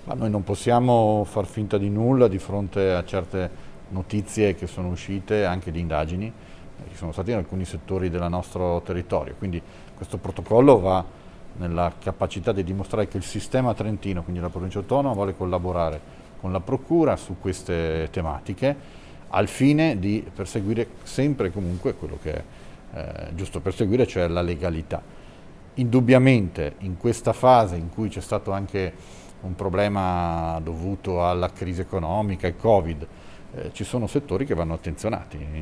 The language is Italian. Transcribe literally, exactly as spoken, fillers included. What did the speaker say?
Ma noi non possiamo far finta di nulla di fronte a certe notizie che sono uscite, anche di indagini, eh, che sono state in alcuni settori del nostro territorio. Quindi questo protocollo va nella capacità di dimostrare che il sistema trentino, quindi la provincia autonoma, vuole collaborare con la Procura su queste tematiche al fine di perseguire sempre e comunque quello che è eh, giusto perseguire, cioè la legalità. Indubbiamente in questa fase in cui c'è stato anche un problema dovuto alla crisi economica e Covid, eh, ci sono settori che vanno attenzionati.